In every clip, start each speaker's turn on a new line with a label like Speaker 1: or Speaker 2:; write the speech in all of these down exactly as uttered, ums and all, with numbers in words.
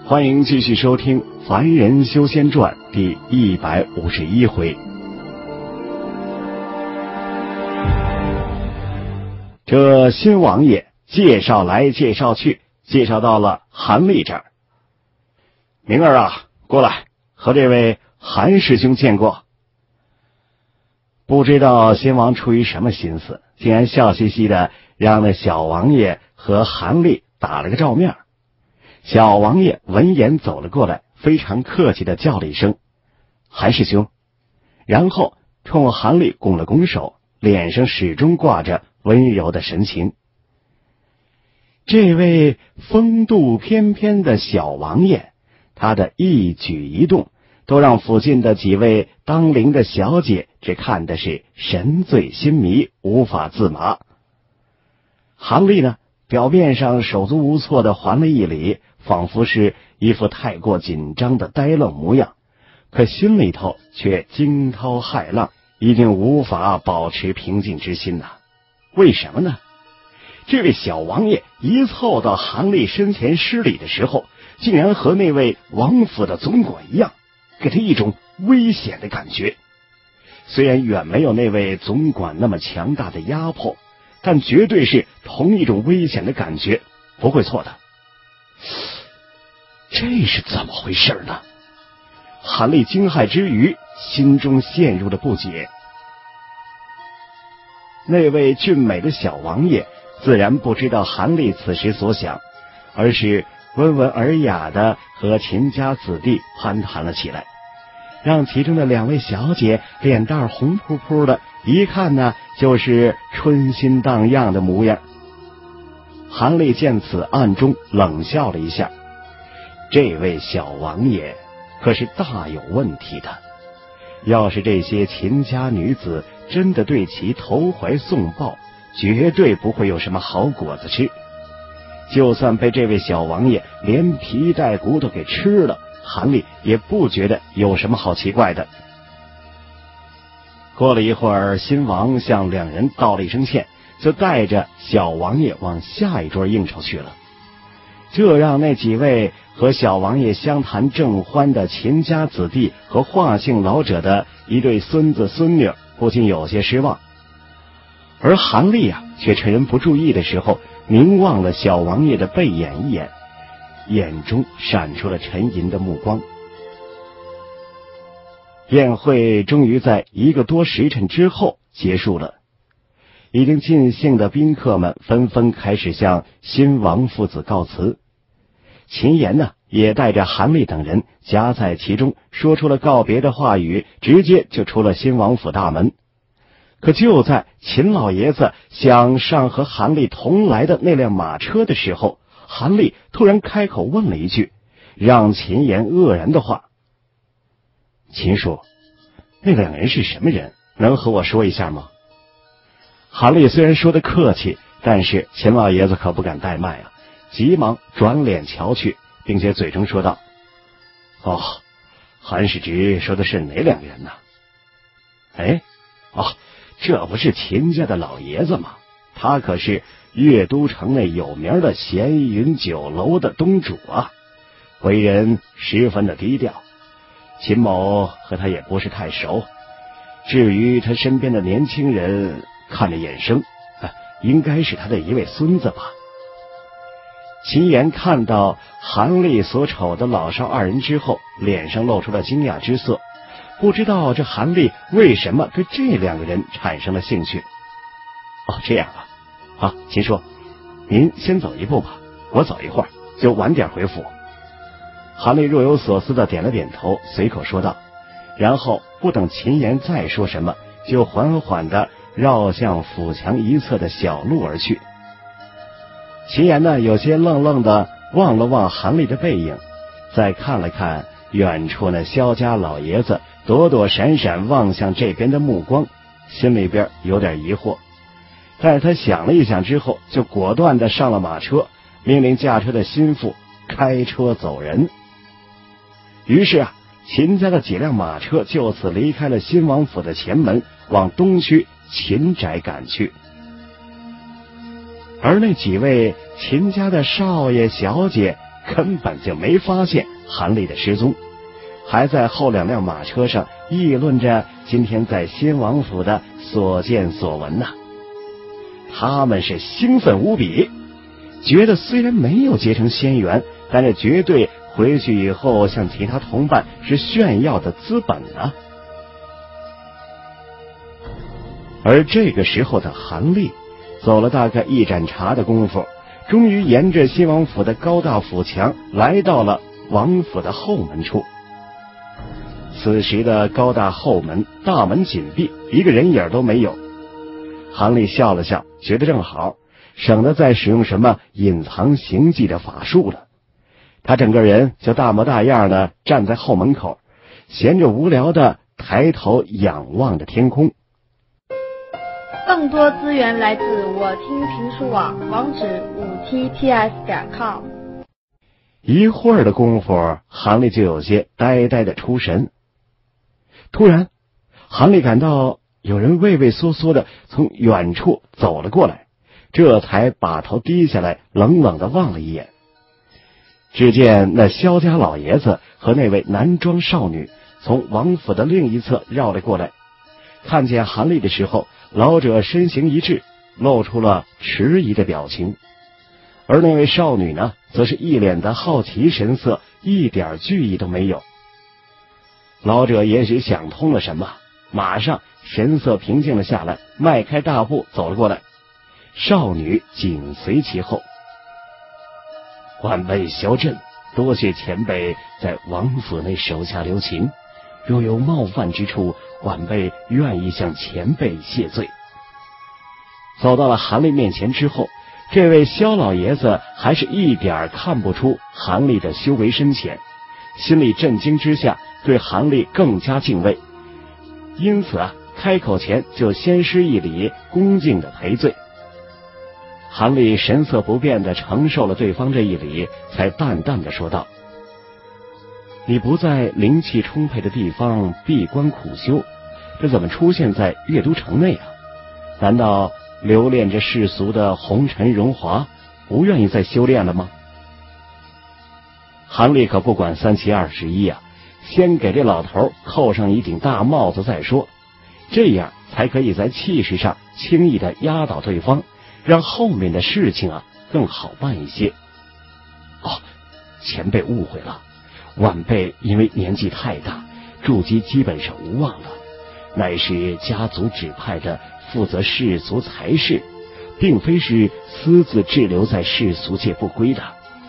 Speaker 1: 欢迎继续收听《凡人修仙传》第一百五十一回。这新王爷介绍来介绍去，介绍到了韩立这儿。明儿啊，过来，和这位韩师兄见过。不知道新王出于什么心思，竟然笑嘻嘻的让那小王爷和韩立打了个照面。小王爷闻言走了过来，非常客气的叫了一声韩师兄，然后冲韩立拱了拱手，脸上始终挂着温柔的神情。这位风度翩翩的小王爷，他的一举一动都让附近的几位当龄的小姐只看的是神醉心迷，无法自拔。韩立呢，表面上手足无措的还了一礼，仿佛是一副太过紧张的呆愣模样，可心里头却惊涛骇浪，一定无法保持平静之心呐、啊。为什么呢？这位小王爷一凑到韩立身前施礼的时候，竟然和那位王府的总管一样，给他一种危险的感觉。虽然远没有那位总管那么强大的压迫，但绝对是同一种危险的感觉，不会错的。这是怎么回事呢？韩立惊骇之余，心中陷入了不解。那位俊美的小王爷自然不知道韩立此时所想，而是温文尔雅的和秦家子弟攀谈了起来，让其中的两位小姐脸蛋红扑扑的，一看呢就是春心荡漾的模样。韩立见此，暗中冷笑了一下，这位小王爷可是大有问题的，要是这些秦家女子真的对其投怀送抱，绝对不会有什么好果子吃。就算被这位小王爷连皮带骨头给吃了，韩立也不觉得有什么好奇怪的。过了一会儿，新王向两人道了一声歉，就带着小王爷往下一桌应酬去了。这让那几位和小王爷相谈正欢的秦家子弟和华姓老者的一对孙子孙女不禁有些失望。而韩立啊，却趁人不注意的时候凝望了小王爷的背眼一眼，眼中闪出了沉吟的目光。宴会终于在一个多时辰之后结束了，已经尽兴的宾客们纷纷开始向新王父子告辞。秦岩呢，也带着韩立等人夹在其中，说出了告别的话语，直接就出了新王府大门。可就在秦老爷子想上和韩立同来的那辆马车的时候，韩立突然开口问了一句让秦岩愕然的话：秦叔，那两人是什么人？能和我说一下吗？韩立虽然说的客气，但是秦老爷子可不敢怠慢啊，急忙转脸瞧去，并且嘴中说道：哦，韩世侄说的是哪两人呢？哎，哦，这不是秦家的老爷子吗？他可是岳都城内有名的闲云酒楼的东主啊，为人十分的低调，秦某和他也不是太熟。至于他身边的年轻人，看着眼生，啊，应该是他的一位孙子吧。秦岩看到韩立所瞅的老少二人之后，脸上露出了惊讶之色，不知道这韩立为什么对这两个人产生了兴趣。哦，这样啊，好，秦叔，您先走一步吧，我走一会儿就晚点回府。韩立若有所思的点了点头，随口说道，然后不等秦岩再说什么，就缓缓的绕向府墙一侧的小路而去。秦岩呢，有些愣愣的望了望韩立的背影，再看了看远处那萧家老爷子躲躲闪闪望向这边的目光，心里边有点疑惑。但是他想了一想之后，就果断的上了马车，命令驾车的心腹开车走人。于是啊，秦家的几辆马车就此离开了新王府的前门，往东区秦宅赶去。而那几位秦家的少爷小姐根本就没发现韩立的失踪，还在后两辆马车上议论着今天在新王府的所见所闻呢。他们是兴奋无比，觉得虽然没有结成仙缘，但是绝对回去以后向其他同伴是炫耀的资本啊。而这个时候的韩立走了大概一盏茶的功夫，终于沿着新王府的高大府墙来到了王府的后门处。此时的高大后门大门紧闭，一个人影都没有。韩立笑了笑，觉得正好，省得再使用什么隐藏行迹的法术了。他整个人就大模大样的站在后门口，闲着无聊的抬头仰望着天空。
Speaker 2: 更多资源来自我听评书网，网址五 t p s 点 com。
Speaker 1: 一会儿的功夫，韩立就有些呆呆的出神。突然，韩立感到有人畏畏缩缩的从远处走了过来，这才把头低下来，冷冷的望了一眼。只见那萧家老爷子和那位男装少女从王府的另一侧绕了过来，看见韩立的时候，老者身形一滞，露出了迟疑的表情，而那位少女呢，则是一脸的好奇神色，一点惧意都没有。老者也许想通了什么，马上神色平静了下来，迈开大步走了过来，少女紧随其后。晚辈萧震，多谢前辈在王府内手下留情，若有冒犯之处，晚辈愿意向前辈谢罪。走到了韩立面前之后，这位萧老爷子还是一点看不出韩立的修为深浅，心里震惊之下，对韩立更加敬畏，因此啊，开口前就先施一礼，恭敬的赔罪。韩立神色不变的承受了对方这一礼，才淡淡的说道：你不在灵气充沛的地方闭关苦修，这怎么出现在岳都城内啊？难道留恋着世俗的红尘荣华，不愿意再修炼了吗？韩立可不管三七二十一啊，先给这老头扣上一顶大帽子再说，这样才可以在气势上轻易的压倒对方，让后面的事情啊更好办一些。哦，前辈误会了，晚辈因为年纪太大，筑基基本上无望了，乃是家族指派的负责世俗财事，并非是私自滞留在世俗界不归的。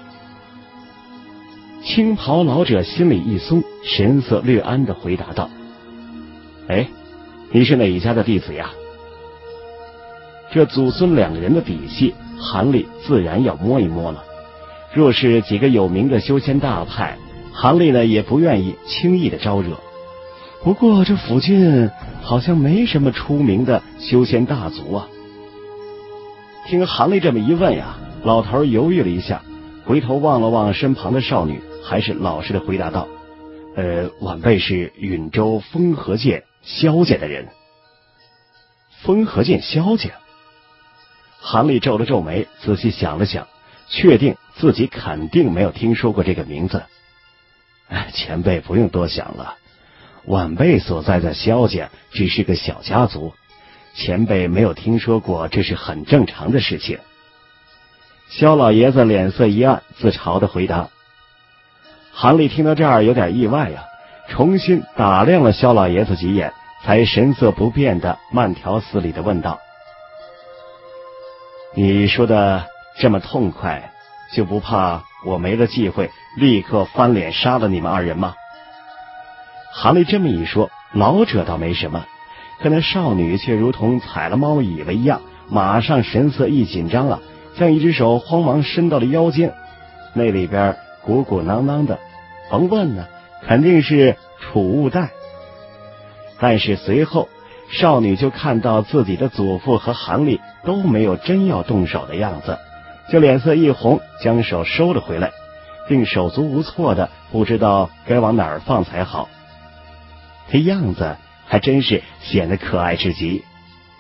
Speaker 1: 青袍老者心里一松，神色略安地回答道：哎，你是哪一家的弟子呀？这祖孙两个人的底细，韩立自然要摸一摸了。若是几个有名的修仙大派，韩立呢也不愿意轻易的招惹。不过这附近好像没什么出名的修仙大族啊。听韩立这么一问呀，老头犹豫了一下，回头望了望身旁的少女，还是老实的回答道：呃，晚辈是允州风和剑萧家的人。风和剑萧家？韩立皱了皱眉，仔细想了想，确定自己肯定没有听说过这个名字。哎，前辈不用多想了，晚辈所在的萧家只是个小家族，前辈没有听说过，这是很正常的事情。萧老爷子脸色一暗，自嘲的回答。韩立听到这儿有点意外呀、啊，重新打量了萧老爷子几眼，才神色不变的慢条斯理的问道：你说的这么痛快，就不怕我没了忌讳，立刻翻脸杀了你们二人吗？韩立这么一说，老者倒没什么，可那少女却如同踩了猫尾巴一样，马上神色一紧张啊，将一只手慌忙伸到了腰间，那里边鼓鼓囊囊的，甭问呢，肯定是储物袋。但是随后少女就看到自己的祖父和韩立都没有真要动手的样子，就脸色一红，将手收了回来，并手足无措的不知道该往哪儿放才好。这样子还真是显得可爱至极。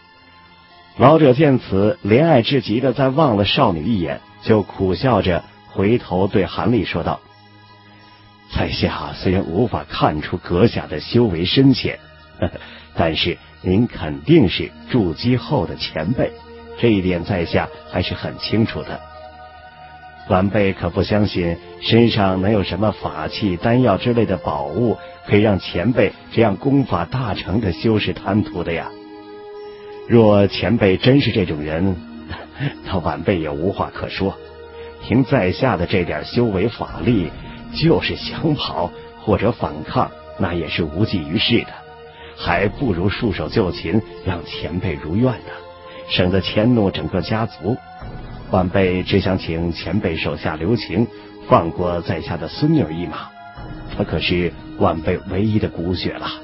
Speaker 1: 老者见此，怜爱至极的再望了少女一眼，就苦笑着回头对韩立说道：在下虽然无法看出阁下的修为深浅，呵呵，但是您肯定是筑基后的前辈，这一点在下还是很清楚的。晚辈可不相信身上能有什么法器、丹药之类的宝物，可以让前辈这样功法大成的修士贪图的呀。若前辈真是这种人，那晚辈也无话可说。凭在下的这点修为法力，就是想跑或者反抗，那也是无济于事的，还不如束手就擒，让前辈如愿呢，省得迁怒整个家族。晚辈只想请前辈手下留情，放过在下的孙女一马，她可是晚辈唯一的骨血了。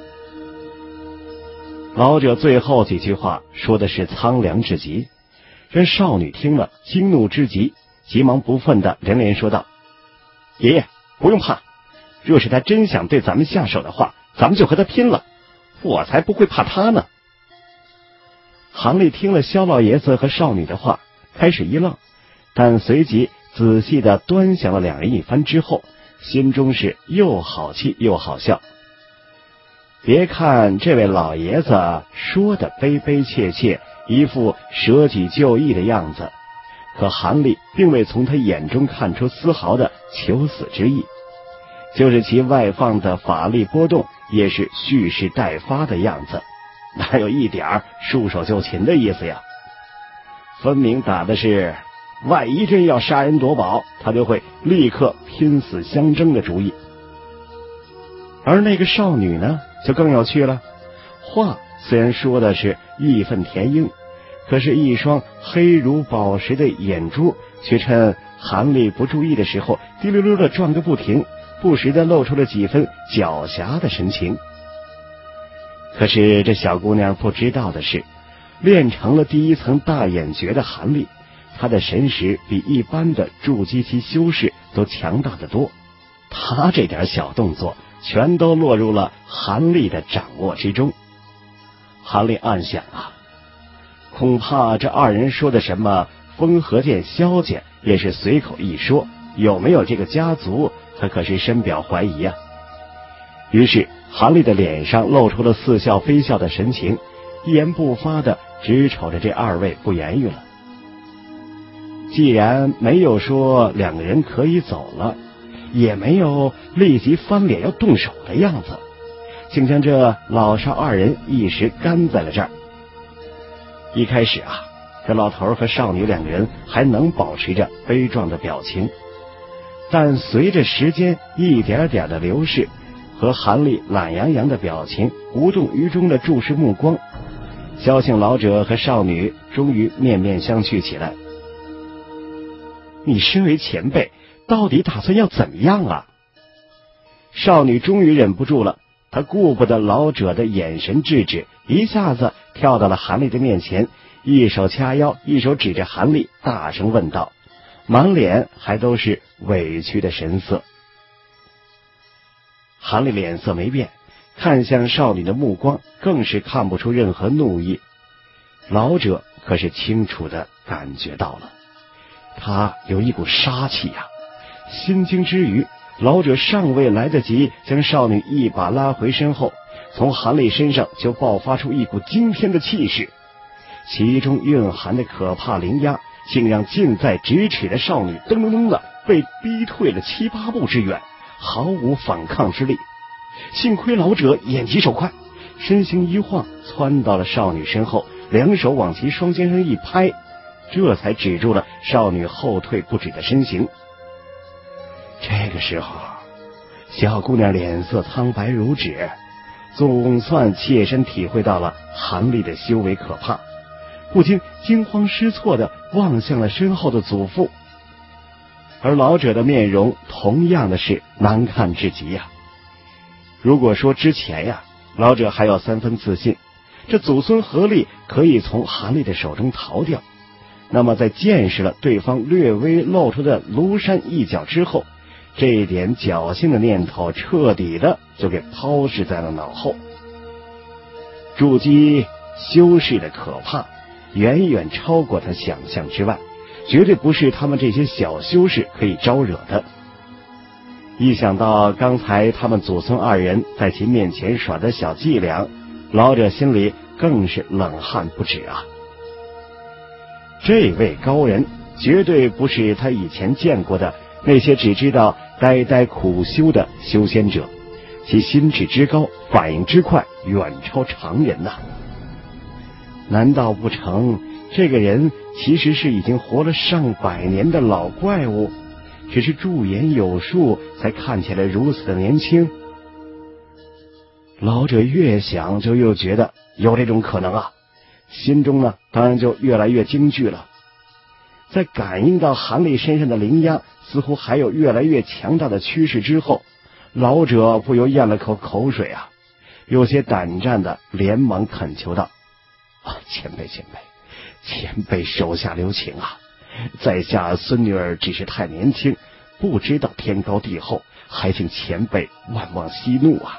Speaker 1: 老者最后几句话说的是苍凉至极，让少女听了惊怒之极，急忙不忿的连连说道：爷爷不用怕，若是他真想对咱们下手的话，咱们就和他拼了，我才不会怕他呢。韩立听了萧老爷子和少女的话，开始一愣，但随即仔细的端详了两人一番之后，心中是又好气又好笑。别看这位老爷子说的悲悲切切，一副舍己救义的样子，可韩立并未从他眼中看出丝毫的求死之意，就是其外放的法力波动也是蓄势待发的样子，哪有一点束手就擒的意思呀？分明打的是万一真要杀人夺宝，他就会立刻拼死相争的主意。而那个少女呢，就更有趣了。话虽然说的是义愤填膺，可是一双黑如宝石的眼珠却趁韩立不注意的时候滴溜溜的转个不停，不时的露出了几分狡黠的神情。可是这小姑娘不知道的是，练成了第一层大眼诀的韩立，他的神识比一般的筑基期修士都强大得多，他这点小动作全都落入了韩立的掌握之中。韩立暗想啊，恐怕这二人说的什么风和剑、萧剑也是随口一说，有没有这个家族他可是深表怀疑啊。于是韩立的脸上露出了似笑非笑的神情，一言不发的只瞅着这二位不言语了。既然没有说两个人可以走了，也没有立即翻脸要动手的样子，竟将这老少二人一时干在了这儿。一开始啊，这老头和少女两个人还能保持着悲壮的表情，但随着时间一点点的流逝，和韩立懒洋洋的表情、无动于衷的注视目光，萧姓老者和少女终于面面相觑起来。你身为前辈，到底打算要怎么样啊？少女终于忍不住了，她顾不得老者的眼神制止，一下子跳到了韩立的面前，一手掐腰，一手指着韩立，大声问道，满脸还都是委屈的神色。韩立脸色没变，看向少女的目光更是看不出任何怒意，老者可是清楚地感觉到了，他有一股杀气呀、啊！心惊之余，老者尚未来得及将少女一把拉回身后，从韩立身上就爆发出一股惊天的气势，其中蕴含的可怕凌压，竟让近在咫尺的少女噔噔噔的被逼退了七八步之远，毫无反抗之力。幸亏老者眼疾手快，身形一晃窜到了少女身后，两手往其双肩上一拍，这才止住了少女后退不止的身形。这个时候，小姑娘脸色苍白如纸，总算切身体会到了韩立的修为可怕，不禁惊慌失措地望向了身后的祖父。而老者的面容同样的是难看至极呀、啊。如果说之前呀，老者还有三分自信，这祖孙合力可以从韩立的手中逃掉，那么在见识了对方略微露出的庐山一角之后，这一点侥幸的念头彻底的就给抛掷在了脑后。筑基修士的可怕远远超过他想象之外， 绝对不是他们这些小修士可以招惹的。一想到刚才他们祖孙二人在其面前耍的小伎俩，老者心里更是冷汗不止啊。这位高人绝对不是他以前见过的那些只知道呆呆苦修的修仙者，其心智之高，反应之快，远超常人呐、啊。难道不成，这个人其实是已经活了上百年的老怪物，只是驻颜有术，才看起来如此的年轻？老者越想就越觉得有这种可能啊，心中呢当然就越来越惊惧了。在感应到韩立身上的灵压似乎还有越来越强大的趋势之后，老者不由咽了口口水啊，有些胆战的连忙恳求道：啊，前辈前辈，前辈手下留情啊！在下孙女儿只是太年轻，不知道天高地厚，还请前辈万望息怒啊！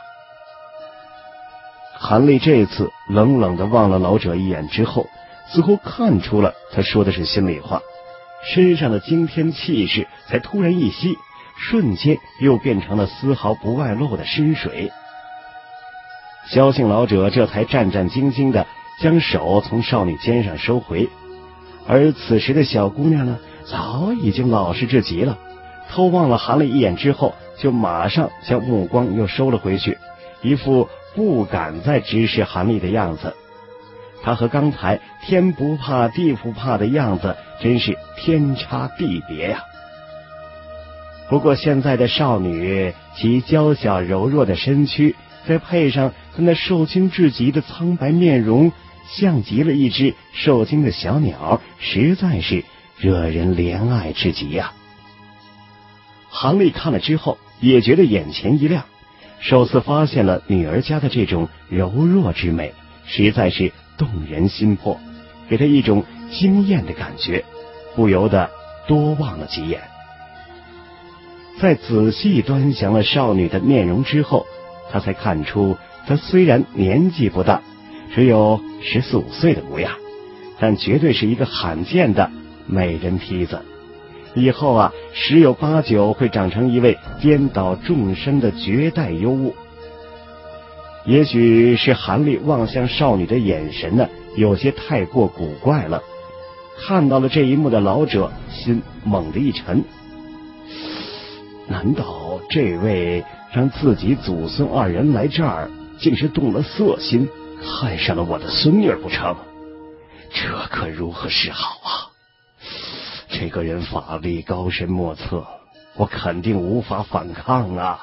Speaker 1: 韩立这次冷冷地望了老者一眼之后，似乎看出了他说的是心里话，身上的惊天气势才突然一息，瞬间又变成了丝毫不外露的深水。萧姓老者这才战战兢兢地将手从少女肩上收回，而此时的小姑娘呢，早已经老实至极了，偷望了韩立一眼之后，就马上将目光又收了回去，一副不敢再直视韩立的样子。她和刚才天不怕地不怕的样子真是天差地别呀、啊。不过现在的少女，其娇小柔弱的身躯，再配上她那受惊至极的苍白面容，像极了一只受惊的小鸟，实在是惹人怜爱至极呀、啊。韩立看了之后也觉得眼前一亮，首次发现了女儿家的这种柔弱之美，实在是动人心魄，给他一种惊艳的感觉，不由得多望了几眼。在仔细端详了少女的面容之后，他才看出她虽然年纪不大，只有十四五岁的模样，但绝对是一个罕见的美人坯子，以后啊十有八九会长成一位颠倒众生的绝代尤物。也许是韩立望向少女的眼神呢有些太过古怪了，看到了这一幕的老者心猛地一沉，难道这位让自己祖孙二人来这儿，竟是动了色心，看上了我的孙女不成？这可如何是好啊？这个人法力高深莫测，我肯定无法反抗啊！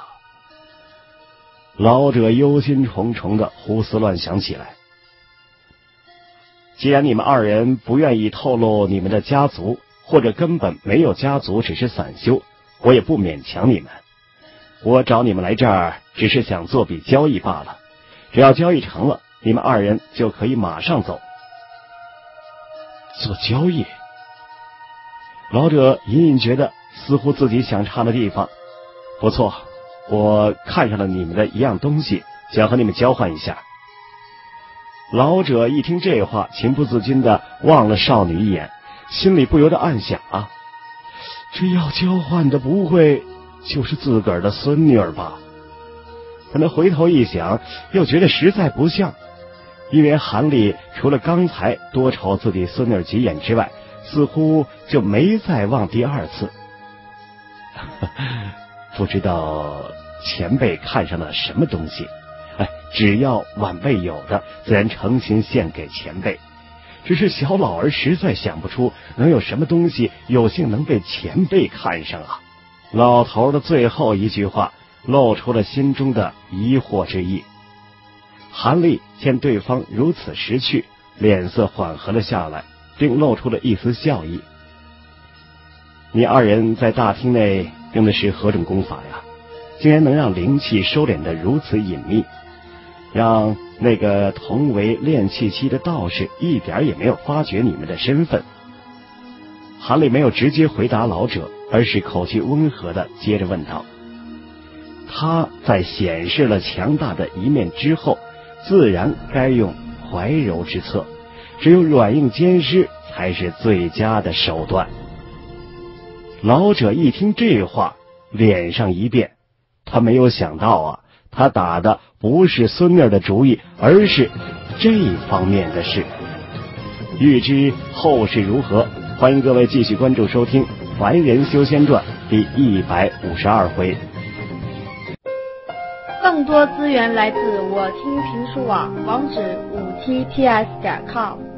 Speaker 1: 老者忧心忡忡的胡思乱想起来。既然你们二人不愿意透露你们的家族，或者根本没有家族，只是散修，我也不勉强你们。我找你们来这儿，只是想做笔交易罢了。只要交易成了，你们二人就可以马上走。做交易？老者隐隐觉得似乎自己想插的地方。不错，我看上了你们的一样东西，想和你们交换一下。老者一听这话，情不自禁地望了少女一眼，心里不由得暗想啊，这要交换的不会就是自个儿的孙女儿吧？可能回头一想，又觉得实在不像，因为韩立除了刚才多瞅自己孙女几眼之外，似乎就没再望第二次。不知道前辈看上了什么东西？哎，只要晚辈有的，自然诚心献给前辈。只是小老儿实在想不出能有什么东西有幸能被前辈看上啊！老头的最后一句话露出了心中的疑惑之意。韩立见对方如此识趣，脸色缓和了下来，并露出了一丝笑意。你二人在大厅内用的是何种功法呀？竟然能让灵气收敛得如此隐秘，让那个同为炼气期的道士一点也没有发觉你们的身份。韩立没有直接回答老者，而是口气温和的接着问道。他在显示了强大的一面之后，自然该用怀柔之策，只有软硬兼施才是最佳的手段。 老者一听这话，脸上一变，他没有想到啊，他打的不是孙女的主意，而是这方面的事。欲知后事如何，欢迎各位继续关注收听《凡人修仙传》第一百五十二回。
Speaker 2: 更多资源来自我听评书网，网址五 t p s 点 com。